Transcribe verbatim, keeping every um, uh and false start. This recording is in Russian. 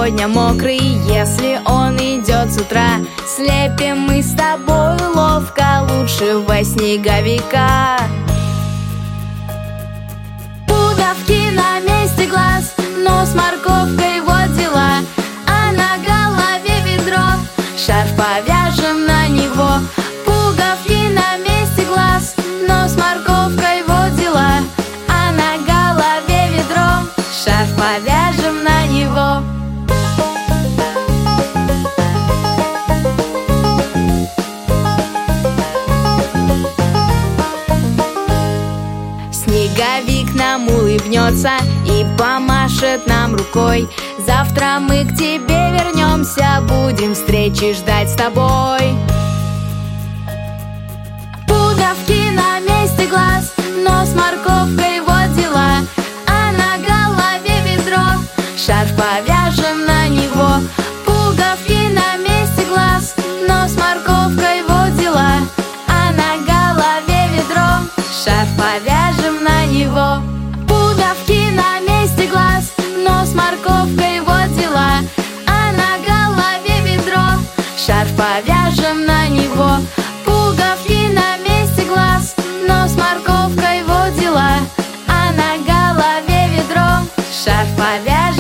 сегодня мокрый, если он идет с утра. Слепим мы с тобой ловко лучшего снеговика. Пуговки на месте глаз, нос морковкой, вот дела. А на голове ведро, шарф повяжем на него. Пуговки на месте глаз, нос морковкой, вот дела. А на голове ведро, шарф повяжем на него. Снеговик нам улыбнется и помашет нам рукой. Завтра мы к тебе вернемся, будем встречи ждать с тобой. Пуговки на месте глаз, нос морковкой, вот дела. А на голове ведро, шарф повяжем на него. Пуговки на месте глаз, нос морковкой, вот дела. А на голове ведро, шарф повяжем на него. Пуговки на месте глаз, нос морковкой, вот дела. А на голове ведро, шарф повяжем на него. Пуговки на месте глаз, нос морковкой, вот дела. А на голове ведро, шарф повяжем.